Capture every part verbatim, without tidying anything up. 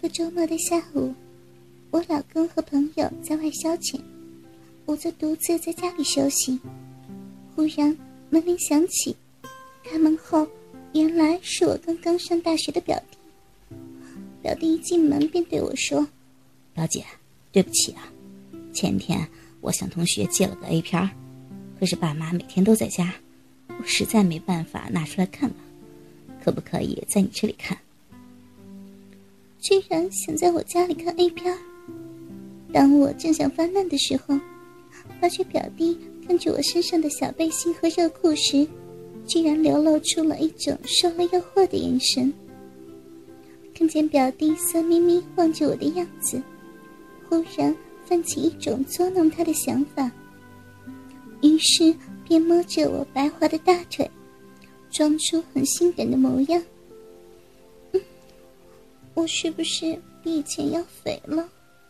个周末的下午，我老公和朋友在外消遣，我则独自在家里休息。忽然门铃响起，开门后原来是我刚刚上大学的表弟。表弟一进门便对我说： 表姐，对不起啊，前天我向同学借了个 A 片，可是爸妈每天都在家，我实在没办法拿出来看了，可不可以在你这里看？ 居然想在我家里看 A 片。当我正想发难的时候，发觉表弟看着我身上的小背心和热裤时，居然流露出了一种受了诱惑的眼神。看见表弟色眯眯望着我的样子，忽然泛起一种捉弄他的想法，于是便摸着我白滑的大腿，装出很性感的模样。嗯，我是不是比以前要肥了？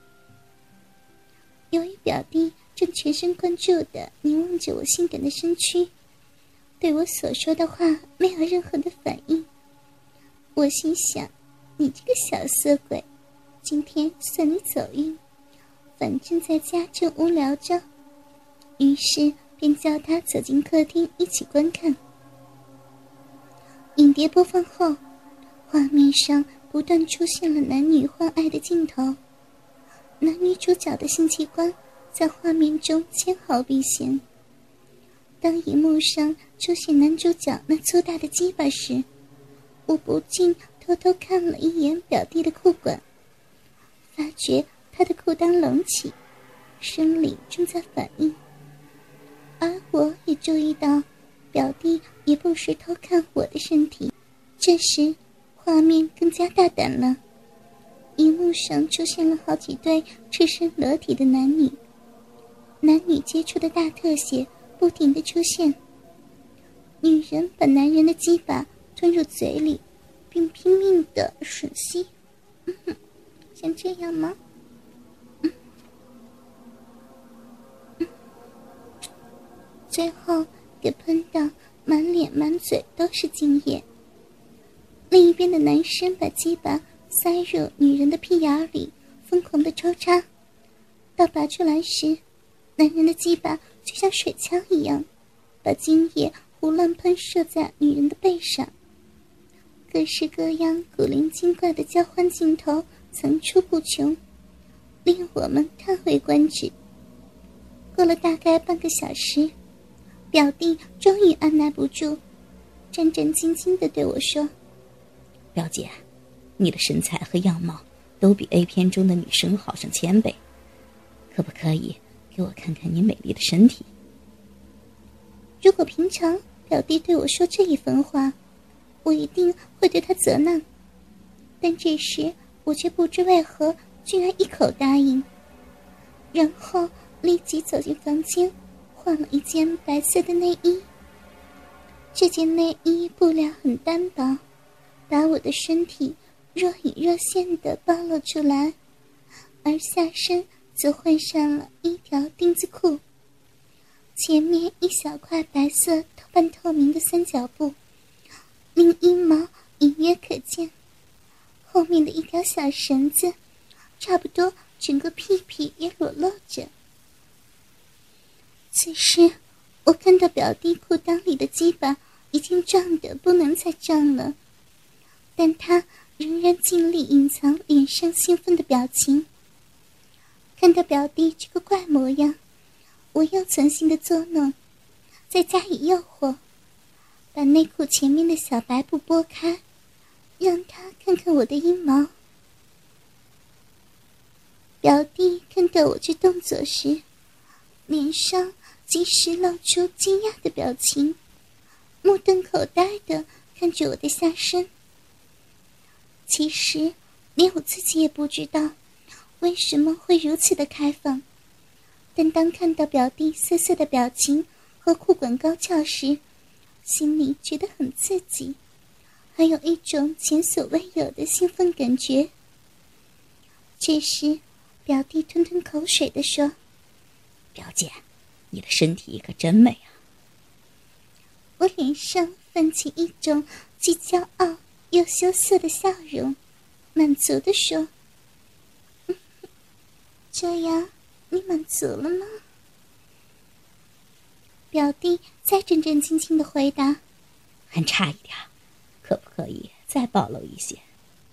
由于表弟正全神贯注地凝望着我性感的身躯，对我所说的话没有任何的反应。我心想，你这个小色鬼，今天算你走运，反正在家正无聊着。于是便叫他走进客厅一起观看。影碟播放后，画面上不断出现了男女欢爱的镜头，男女主角的性器官在画面中纤毫毕现。当荧幕上出现男主角那粗大的鸡巴时，我不禁偷偷看了一眼表弟的裤管，发觉他的裤裆隆起，生理正在反应。而我也注意到表弟也不时偷看我的身体。这时画面更加大胆了，荧幕上出现了好几对赤身裸体的男女，男女接触的大特写不停地出现。女人把男人的鸡巴吞入嘴里，并拼命地吮吸。嗯哼，像这样吗？嗯嗯，最后给喷到满脸满嘴都是精液。另一边的男生把鸡巴塞入女人的屁眼里，疯狂地抽插，到拔出来时，男人的鸡巴就像水枪一样，把精液胡乱喷射在女人的背上。各式各样古灵精怪的交换镜头层出不穷，令我们叹为观止。过了大概半个小时，表弟终于按捺不住，战战兢兢地对我说： 表姐，你的身材和样貌都比 A 片中的女生好上千倍，可不可以给我看看你美丽的身体？ 如果平常表弟对我说这一番话，我一定会对他责难，但这时我却不知为何居然一口答应，然后立即走进房间，换了一件白色的内衣。这件内衣布料很单薄，把我的身体若隐若现地暴露出来，而下身则换上了一条丁字裤，前面一小块白色半透明的三角布，令阴毛隐约可见，后面的一条小绳子，差不多整个屁屁也裸露着。此时我看到表弟裤裆里的鸡巴已经胀得不能再胀了，但他仍然尽力隐藏脸上兴奋的表情。看到表弟这个怪模样，我又存心的作弄，再加以诱惑，把内裤前面的小白布拨开，让他看看我的阴毛。表弟看到我这动作时，脸上及时露出惊讶的表情，目瞪口呆地看着我的下身。其实连我自己也不知道为什么会如此的开放，但当看到表弟涩涩的表情和裤管高翘时，心里觉得很刺激，还有一种前所未有的兴奋感觉。这时表弟吞吞口水地说： 表姐，你的身体可真美啊。 我脸上泛起一种既骄傲又羞涩的笑容，满足地说： 这样你满足了吗？表弟再战战兢兢地回答： 还差一点，可不可以再暴露一些？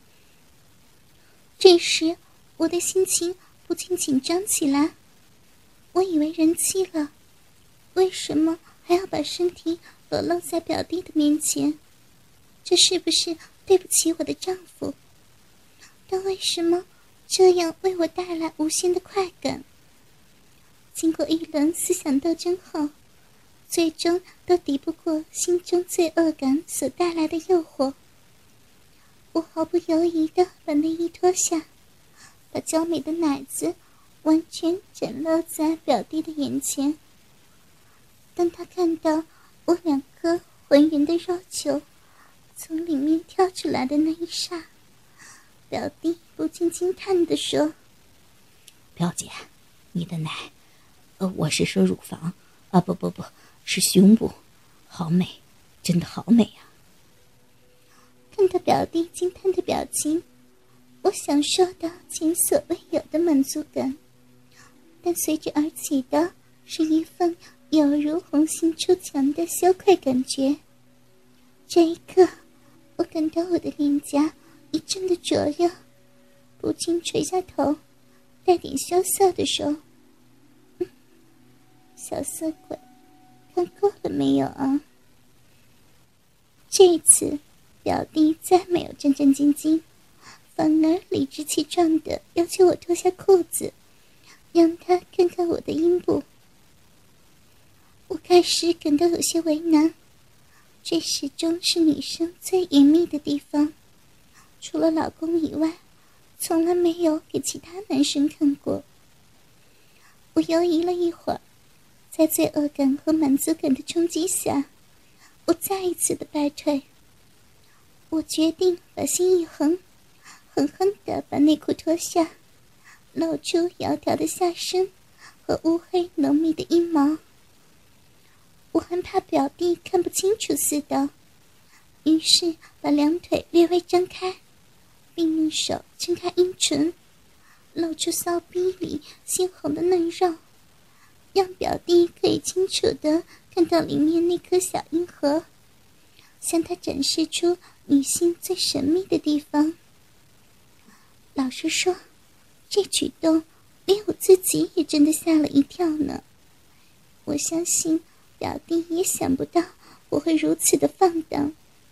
这时我的心情不禁紧张起来，我以为人妻了，为什么还要把身体裸露在表弟的面前？这是不是对不起我的丈夫？但为什么这样为我带来无限的快感？经过一轮思想斗争后，最终都抵不过心中罪恶感所带来的诱惑。我毫不犹豫地把内衣脱下，把娇美的奶子完全展露在表弟的眼前。当他看到我两颗浑圆的肉球从里面跳出来的那一刹，表弟不禁惊叹地说： 表姐，你的奶，呃，我是说乳房，啊不不不，是胸部，好美，真的好美啊！ 看到表弟惊叹的表情，我享受到前所未有的满足感，但随之而起的是一份犹如红杏出墙的羞愧感觉。这一刻，我感到我的脸颊一阵的灼热，不禁垂下头，带点羞涩地说：嗯，小色鬼，看够了没有啊？这一次表弟再没有战战兢兢，反而理直气壮地要求我脱下裤子，让他看看我的阴部。我开始感到有些为难，这始终是女生最隐秘的地方，除了老公以外，从来没有给其他男生看过。我犹豫了一会儿，在罪恶感和满足感的冲击下，我再一次的败退。我决定把心一横，狠狠地把内裤脱下，露出窈窕的下身和乌黑浓密的阴毛。我还怕表弟看不清楚似的，于是把两腿略微张开，并用手撑开阴唇，露出骚逼里鲜红的嫩肉，让表弟可以清楚地看到里面那颗小阴核，向他展示出女性最神秘的地方。老实说，这举动连我自己也真的吓了一跳呢。我相信表弟也想不到我会如此的放荡。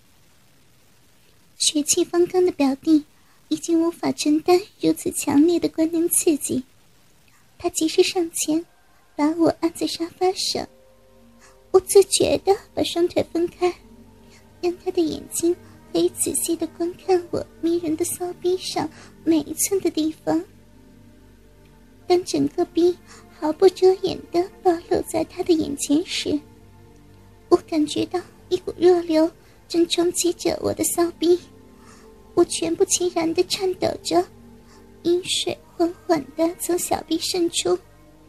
血气方刚的表弟已经无法承担如此强烈的观念刺激，他急势上前把我按在沙发上。我自觉地把双腿分开，让他的眼睛可以仔细地观看我迷人的骚逼上每一寸的地方。当整个逼毫不遮掩地暴露在他的眼前时，我感觉到一股热流正冲击着我的骚逼，我全不其然地颤抖着，阴水缓缓地从小臂渗出。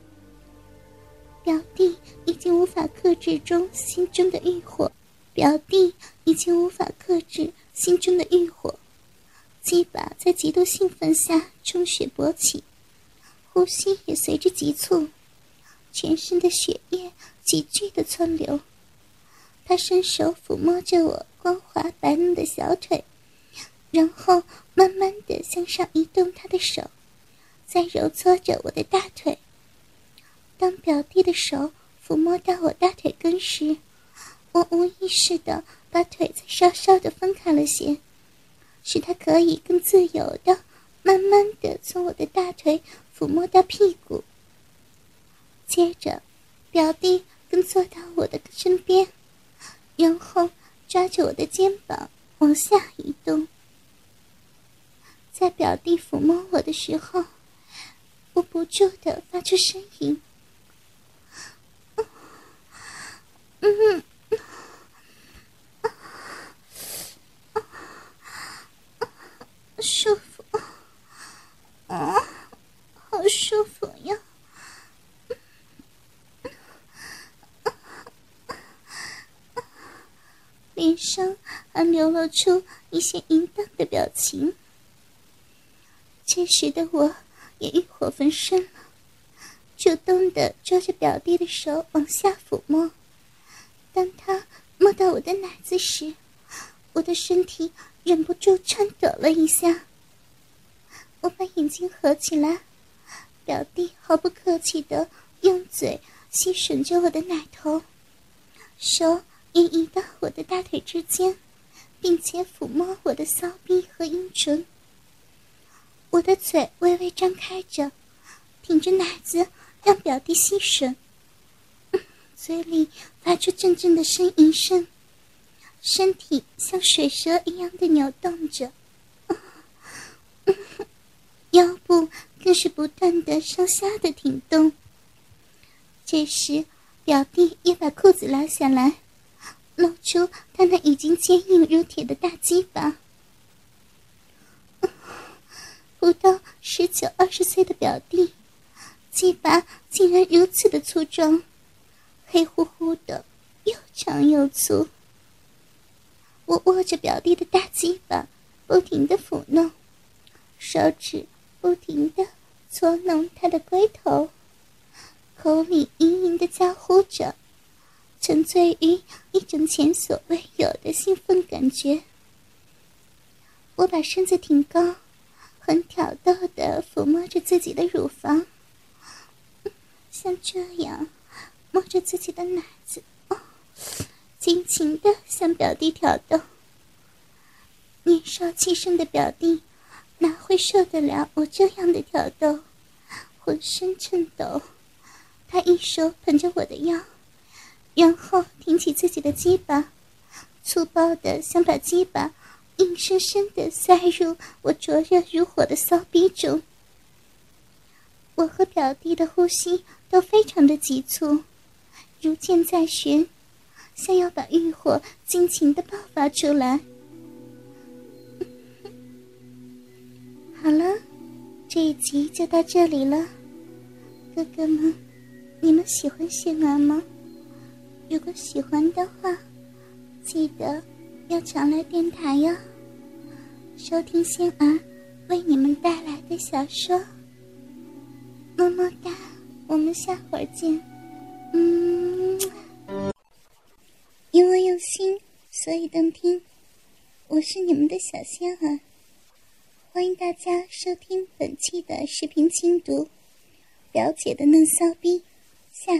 表弟已经无法克制中心中的欲火，表弟已经无法克制心中的欲火，鸡巴在极度兴奋下充血勃起，呼吸也随之急促，全身的血液急剧的窜流。他伸手抚摸着我光滑白嫩的小腿，然后慢慢地向上移动他的手，在揉搓着我的大腿。当表弟的手抚摸到我大腿根时，我无意识地把腿再稍稍地分开了些，使他可以更自由地慢慢地从我的大腿抚摸到屁股。接着表弟更坐到我的身边，然后抓着我的肩膀往下移动。在表弟抚摸我的时候，我不住地发出呻吟。嗯，舒服，啊，好舒服呀！脸上还流露出一些淫荡的表情。这时的我也欲火焚身了，主动地抓着表弟的手往下抚摸。当他摸到我的奶子时，我的身体忍不住颤抖了一下。我把眼睛合起来，表弟毫不客气地用嘴吸吮着我的奶头，手也移到我的大腿之间，并且抚摸我的骚逼和阴唇。我的嘴微微张开着，挺着奶子让表弟吸吮，嘴里发出阵阵的呻吟声，身体像水蛇一样的扭动着，腰部更是不断的上下的挺动。这时表弟也把裤子拉下来，露出他那已经坚硬如铁的大鸡巴。不到十九二十岁的表弟，鸡巴竟然如此的粗壮，黑乎乎的，又长又粗。我握着表弟的大鸡巴，不停地抚弄，手指不停地搓弄他的龟头，口里隐隐地叫呼着，沉醉于一种前所未有的兴奋感觉。我把身子挺高，很挑逗地抚摸着自己的乳房，像这样摸着自己的奶子，哦，尽情地向表弟挑逗。年少气盛的表弟哪会受得了我这样的挑逗，浑身颤抖。他一手捧着我的腰，然后挺起自己的鸡巴，粗暴地想把鸡巴硬生生地塞入我灼热如火的骚逼中。我和表弟的呼吸都非常的急促，如箭在弦，像要把欲火尽情地爆发出来。好了，这一集就到这里了，哥哥们，你们喜欢仙儿吗？如果喜欢的话，记得要常来电台哟，收听仙儿为你们带来的小说。么么哒，我们下会儿见。嗯，因为用心，所以动听。我是你们的小仙儿，欢迎大家收听本期的视频精读。表姐的嫩骚逼下。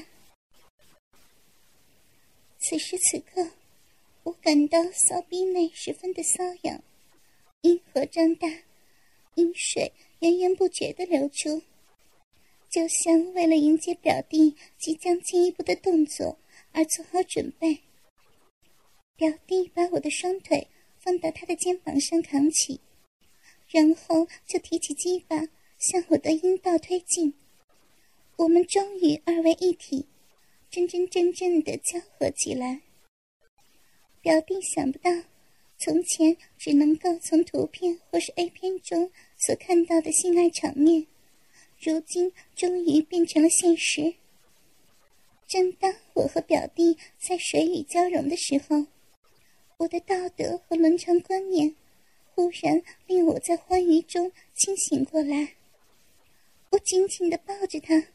此时此刻，我感到骚逼内十分的瘙痒，阴核胀大，阴水源源不绝地流出，就像为了迎接表弟即将进一步的动作而做好准备。表弟把我的双腿放到他的肩膀上扛起，然后就提起鸡巴向我的阴道推进。我们终于二为一体，真真正正地交合起来。表弟想不到，从前只能够从图片或是 A 片中所看到的性爱场面，如今终于变成了现实。正当我和表弟在水与交融的时候，我的道德和伦常观念忽然令我在欢愉中清醒过来。我紧紧地抱着他，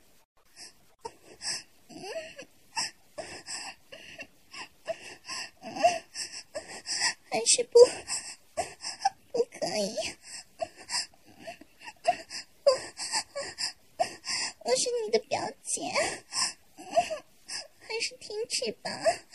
还是不不可以，我我是你的表姐，还是停止吧。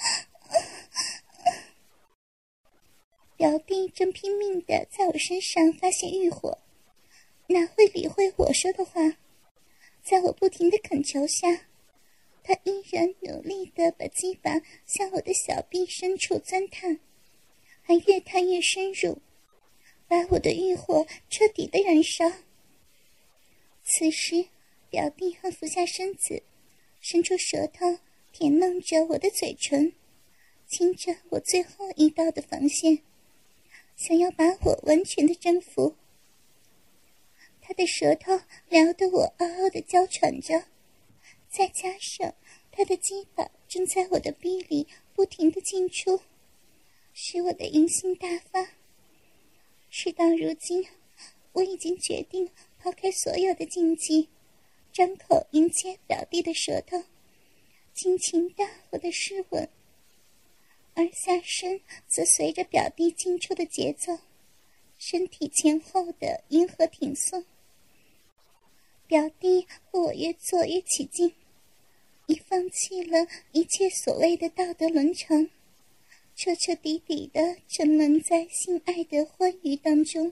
表弟正拼命地在我身上发泄欲火，哪会理会我说的话。在我不停的恳求下，他依然努力地把鸡巴向我的小臂深处钻探，还越探越深入，把我的欲火彻底的燃烧。此时表弟还俯下身子，伸出舌头舔弄着我的嘴唇，亲着我最后一道的防线，想要把我完全的征服。他的舌头撩得我嗷嗷的娇喘着，再加上他的鸡巴正在我的逼里不停地进出，使我的淫性大发。事到如今，我已经决定抛开所有的禁忌，张口迎接表弟的舌头，尽情地我的湿吻，而下身则随着表弟进出的节奏，身体前后的迎合挺送。表弟和我越做越起劲，已放弃了一切所谓的道德伦常，彻彻底底地沉沦在性爱的欢愉当中。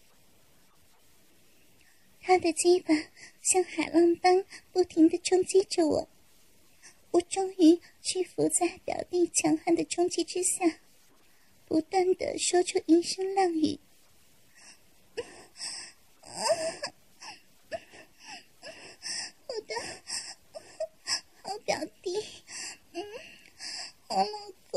他的鸡巴像海浪般不停地冲击着我，我终于屈服在表弟强悍的冲击之下，不断地说出一声浪语。我的好表弟，嗯，好老公，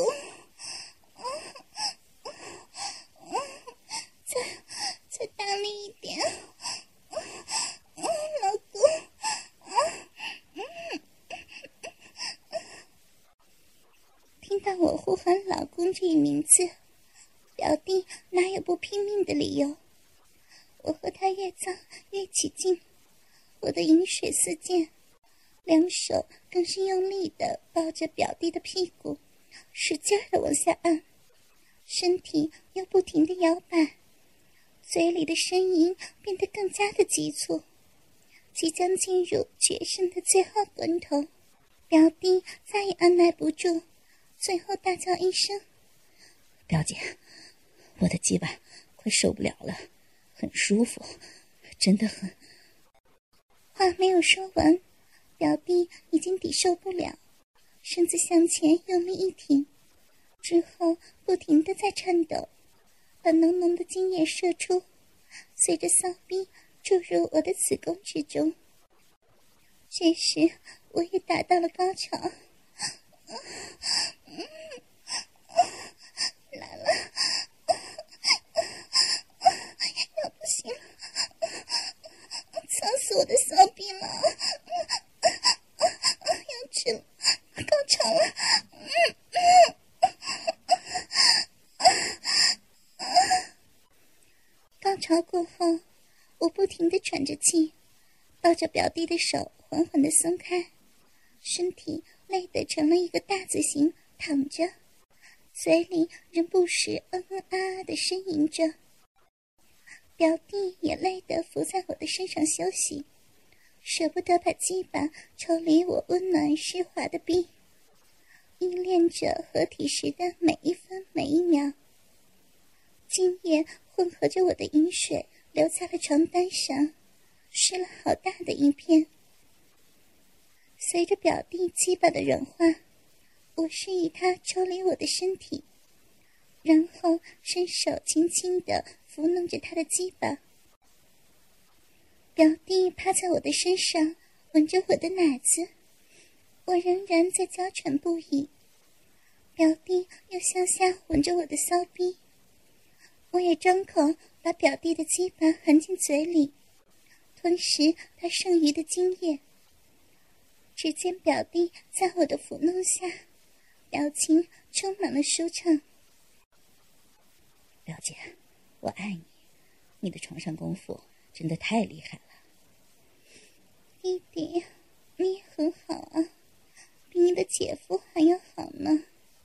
嗯嗯，再再大力一点，嗯，老公，嗯嗯。听到我呼喊老公这一名字，表弟哪有不拼命的理由？我和他越造越起劲，我的饮水四溅，两手更是用力地抱着表弟的屁股，使劲地往下按，身体又不停地摇摆，嘴里的呻吟变得更加的急促，即将进入决胜的最后关头。表弟再也按耐不住，最后大叫一声：“ 表姐，我的鸡巴快受不了了，很舒服，真的很……” 话没有说完，表弟已经抵受不了，身子向前用力一挺，之后不停地在颤抖，把浓浓的精液射出，随着骚逼注入我的子宫之中。这时我也达到了高潮，来了，要不行了，操死我的骚逼了，要吃了，高潮了，高潮过后，我不停地喘着气，抱着表弟的手缓缓地松开，身体累得成了一个大字形躺着，嘴里仍不时嗯嗯啊啊地呻吟着。表弟也累得伏在我的身上休息，舍不得把鸡巴抽离我温暖湿滑的臂，依恋着合体时的每一分每一秒。精液混合着我的饮水流在了床单上，湿了好大的一片。随着表弟鸡巴的软化，我示意他抽离我的身体，然后伸手轻轻地抚弄着他的鸡巴。表弟趴在我的身上，吻着我的奶子，我仍然在娇喘不已。表弟又向下吻着我的骚逼，我也张口把表弟的鸡巴含进嘴里，吞食他剩余的精液。只见表弟在我的抚弄下，表情充满了舒畅。 表姐，我爱你，你的床上功夫真的太厉害了。 弟弟，你也很好啊，比你的姐夫还要好呢。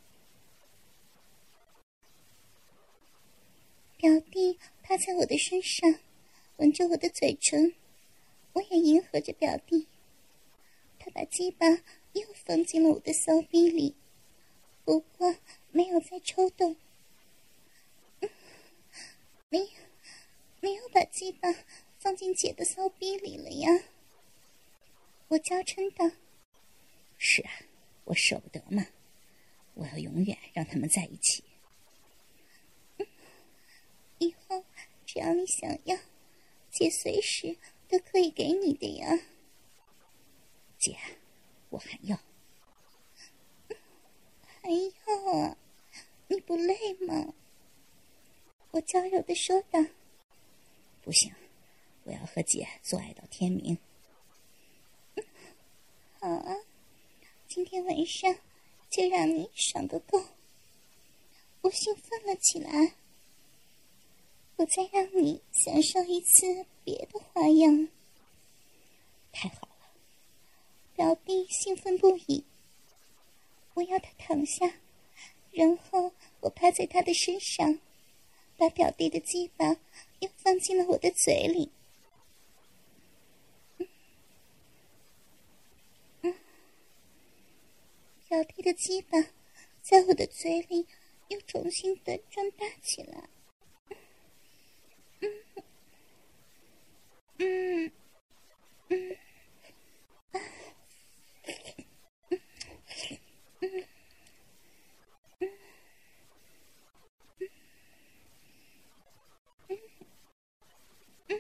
表弟趴在我的身上，吻着我的嘴唇，我也迎合着表弟。他把鸡巴又放进了我的骚逼里，不过没有再抽动。嗯，没有，没有把鸡巴放进姐的骚逼里了呀。我娇嗔道：“ 是啊，我舍不得嘛，我要永远让他们在一起。 嗯，以后只要你想要，姐随时都可以给你的呀。” 姐，我还要。 还要啊？你不累吗？我娇柔地说道。 不行，我要和姐做爱到天明。 嗯，好啊，今天晚上就让你爽个够。我兴奋了起来。我再让你享受一次别的花样。 太好了！ 表弟兴奋不已。我要他躺下，然后我趴在他的身上，把表弟的鸡巴又放进了我的嘴里。嗯嗯，表弟的鸡巴在我的嘴里又重新的壮大起来。嗯嗯嗯啊嗯嗯嗯嗯嗯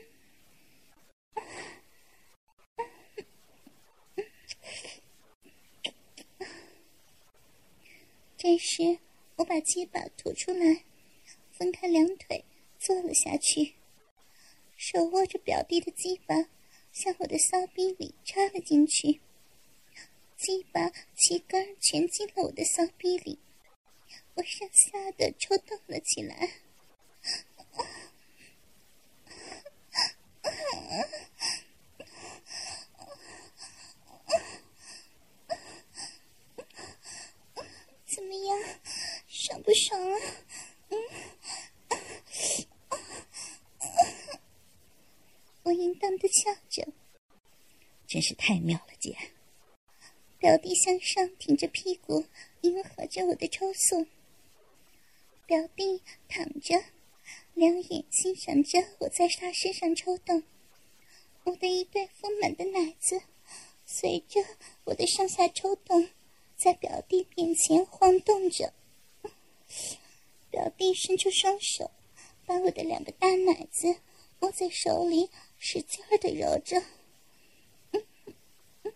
这时我把鸡巴吐出来，分开两腿坐了下去，手握着表弟的鸡巴向我的骚逼里插了进去，鸡巴气根全进了我的骚逼里，我上下的抽动了起来。怎么样，爽不爽啊？嗯，我淫荡的笑着。 真是太妙了，姐。 表弟向上挺着屁股，迎合着我的抽送。表弟躺着，两眼欣赏着我在他身上抽动，我的一对丰满的奶子随着我的上下抽动，在表弟面前晃动着。表弟伸出双手，把我的两个大奶子握在手里，使劲儿地揉着。嗯嗯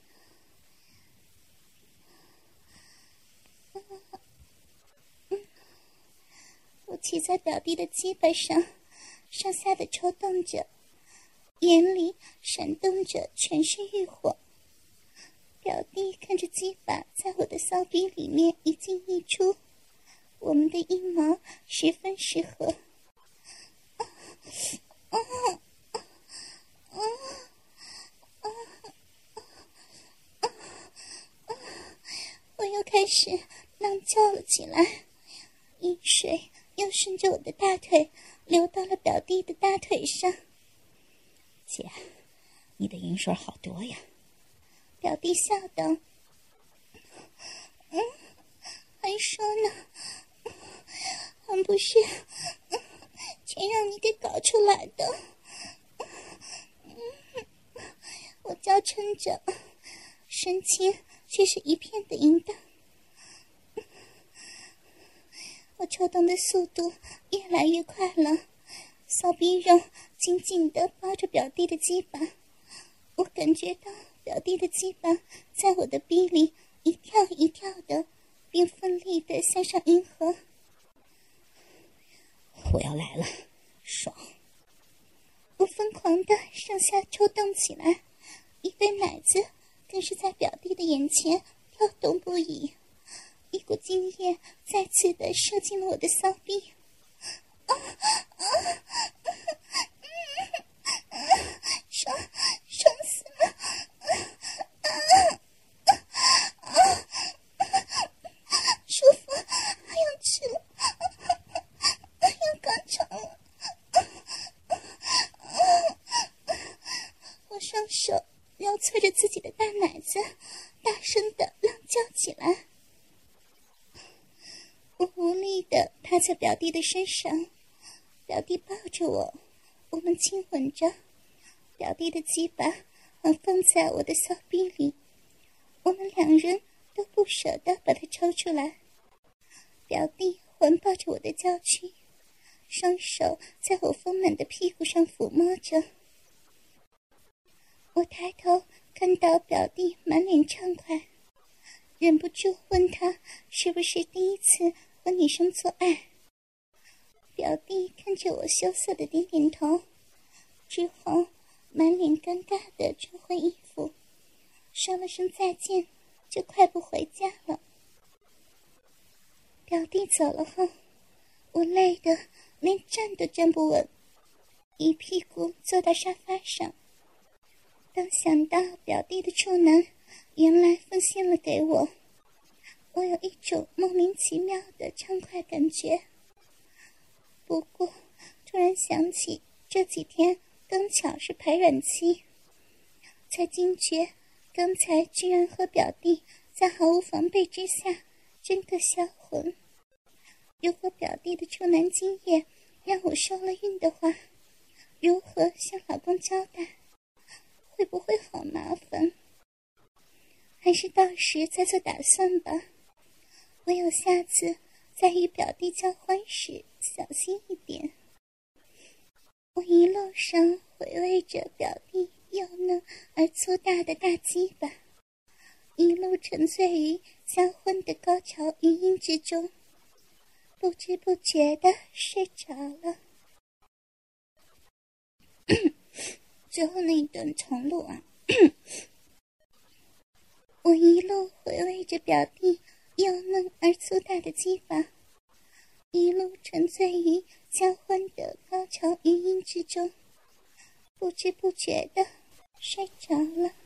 嗯、我骑在表弟的鸡巴上，上下的抽动着，眼里闪动着全是欲火。表弟看着鸡巴在我的骚逼里面一进一出，我们的阴毛十分适合。啊啊啊啊啊啊啊！我又开始浪叫了起来，饮水又顺着我的大腿流到了表弟的大腿上。 姐，你的饮水好多呀。 表弟笑道：“嗯，还说呢，还不是全让你给搞出来的。”我娇嗔着，神情却是一片的淫荡。我抽动的速度越来越快了，骚逼肉紧紧地包着表弟的鸡巴，我感觉到表弟的鸡巴在我的逼里一跳一跳的，并奋力地向上迎合。 我要来了，爽！ 我疯狂地上下抽动起来，一对奶子更是在表弟的眼前跳动不已，一股精液再次地射进了我的骚逼。啊啊啊啊！爽爽死了！啊啊啊！舒服，还要吃了，要高潮了！我双手揉搓着自己的大奶子，大声地浪叫起来。我无力地趴在表弟的身上，表弟抱着我，我们亲吻着，表弟的鸡巴还放在我的骚逼里，我们两人都不舍得把它抽出来。表弟环抱着我的娇躯，双手在我丰满的屁股上抚摸着。我抬头看到表弟满脸畅快，忍不住问他是不是第一次和女生做爱。表弟看着我羞涩的点点头，之后满脸尴尬地穿回衣服，说了声再见，就快步回家了。表弟走了后，我累得连站都站不稳， 一屁股坐到沙发上。当想到表弟的处男原来奉献了给我，我有一种莫名其妙的畅快感觉。不过突然想起这几天刚巧是排卵期，才惊觉刚才居然和表弟在毫无防备之下真的销魂。如果表弟的处男精液让我受了孕的话，如何向老公交代？会不会好麻烦？还是到时再做打算吧。唯有下次在与表弟交欢时小心一点。我一路上回味着表弟幼嫩而粗大的大鸡巴，一路沉醉于交欢的高潮余音之中，不知不觉地睡着了。最后那一段重录啊我一路回味着表弟幼嫩而粗大的鸡巴，一路沉醉于交欢的高潮余音之中，不知不觉地睡着了。